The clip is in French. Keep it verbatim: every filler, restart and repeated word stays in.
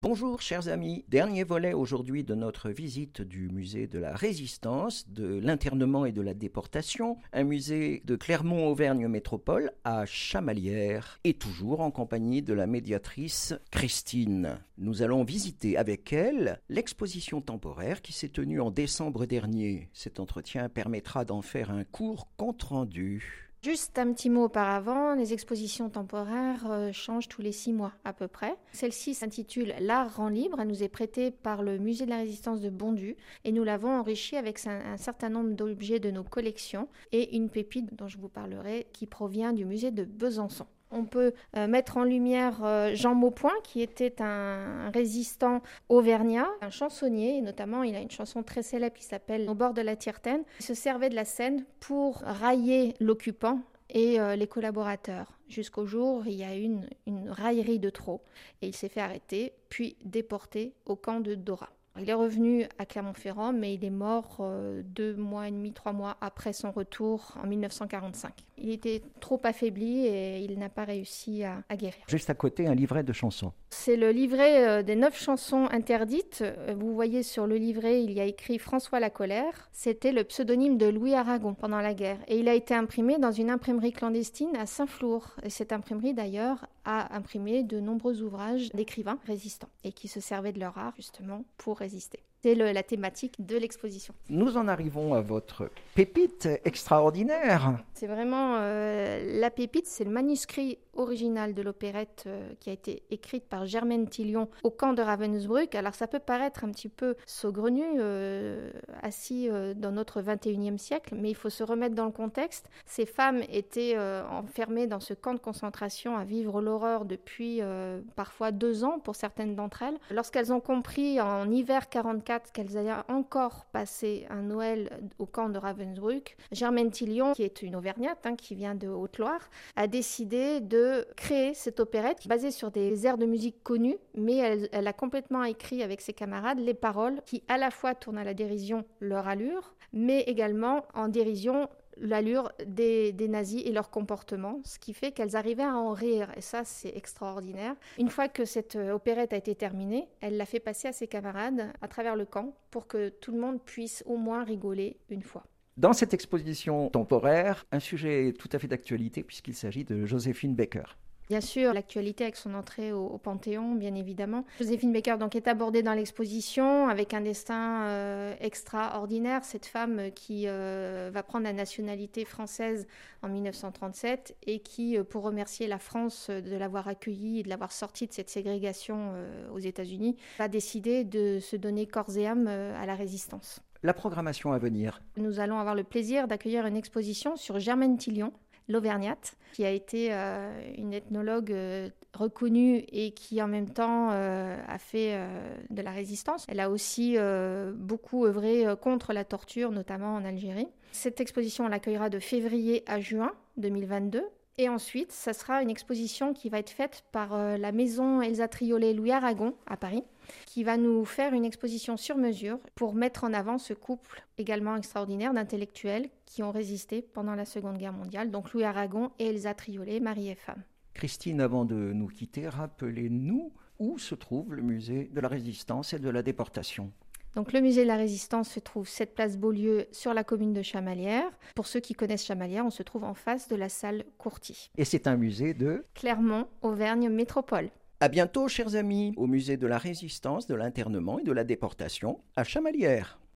Bonjour chers amis, dernier volet aujourd'hui de notre visite du musée de la Résistance, de l'internement et de la déportation, un musée de Clermont-Auvergne Métropole à Chamalières et toujours en compagnie de la médiatrice Christine. Nous allons visiter avec elle l'exposition temporaire qui s'est tenue en décembre dernier. Cet entretien permettra d'en faire un court compte-rendu. Juste un petit mot auparavant, les expositions temporaires euh, changent tous les six mois à peu près. Celle-ci s'intitule L'art rend libre, elle nous est prêtée par le musée de la Résistance de Bondu et nous l'avons enrichie avec un, un certain nombre d'objets de nos collections et une pépite dont je vous parlerai qui provient du musée de Besançon. On peut euh, mettre en lumière euh, Jean Maupoint, qui était un, un résistant auvergnat, un chansonnier, et notamment il a une chanson très célèbre qui s'appelle Au bord de la Tirtaine. Il se servait de la scène pour railler l'occupant et euh, les collaborateurs. Jusqu'au jour, il y a eu une, une raillerie de trop et il s'est fait arrêter, puis déporté au camp de Dora. Il est revenu à Clermont-Ferrand, mais il est mort euh, deux mois et demi, trois mois après son retour en mille neuf cent quarante-cinq. Il était trop affaibli et il n'a pas réussi à, à guérir. Juste à côté, un livret de chansons. C'est le livret euh, des neuf chansons interdites. Vous voyez sur le livret, il y a écrit François la Colère. C'était le pseudonyme de Louis Aragon pendant la guerre. Et il a été imprimé dans une imprimerie clandestine à Saint-Flour. Et cette imprimerie, d'ailleurs, a imprimé de nombreux ouvrages d'écrivains résistants et qui se servaient de leur art, justement, pour résister. C'est le, la thématique de l'exposition. Nous en arrivons à votre pépite extraordinaire. C'est vraiment euh, la pépite, c'est le manuscrit original de l'opérette euh, qui a été écrite par Germaine Tillion au camp de Ravensbrück. Alors ça peut paraître un petit peu saugrenu, euh, assis euh, dans notre vingt et unième siècle, mais il faut se remettre dans le contexte. Ces femmes étaient euh, enfermées dans ce camp de concentration à vivre l'horreur depuis euh, parfois deux ans pour certaines d'entre elles. Lorsqu'elles ont compris en hiver quarante-quatre qu'elles allaient encore passer un Noël au camp de Ravensbrück, Germaine Tillion, qui est une auvergnate, hein, qui vient de Haute-Loire, a décidé de créer cette opérette basée sur des airs de musique connus, mais elle, elle a complètement écrit avec ses camarades les paroles qui à la fois tournent à la dérision leur allure, mais également en dérision l'allure des, des nazis et leur comportement, ce qui fait qu'elles arrivaient à en rire, et ça c'est extraordinaire. Une fois que cette opérette a été terminée, elle l'a fait passer à ses camarades à travers le camp pour que tout le monde puisse au moins rigoler une fois. Dans cette exposition temporaire, un sujet tout à fait d'actualité puisqu'il s'agit de Joséphine Baker. Bien sûr, l'actualité avec son entrée au, au Panthéon, bien évidemment. Joséphine Baker donc, est abordée dans l'exposition avec un destin euh, extraordinaire. Cette femme qui euh, va prendre la nationalité française en mille neuf cent trente-sept et qui, euh, pour remercier la France de l'avoir accueillie et de l'avoir sortie de cette ségrégation euh, aux États-Unis, va décider de se donner corps et âme euh, à la résistance. La programmation à venir. Nous allons avoir le plaisir d'accueillir une exposition sur Germaine Tillion, l'Auvergnate, qui a été euh, une ethnologue euh, reconnue et qui en même temps euh, a fait euh, de la résistance. Elle a aussi euh, beaucoup œuvré euh, contre la torture, notamment en Algérie. Cette exposition, on l'accueillera de février à juin deux mille vingt-deux. Et ensuite, ça sera une exposition qui va être faite par euh, la maison Elsa Triolet Louis Aragon à Paris, qui va nous faire une exposition sur mesure pour mettre en avant ce couple également extraordinaire d'intellectuels qui ont résisté pendant la Seconde Guerre mondiale, donc Louis Aragon et Elsa Triolet, mari et femme. Christine, avant de nous quitter, rappelez-nous où se trouve le musée de la Résistance et de la déportation. Donc, le musée de la Résistance se trouve sept place Beaulieu sur la commune de Chamalières. Pour ceux qui connaissent Chamalières, on se trouve en face de la salle Courty. Et c'est un musée de Clermont-Auvergne Métropole. À bientôt, chers amis, au musée de la Résistance, de l'internement et de la déportation à Chamalières.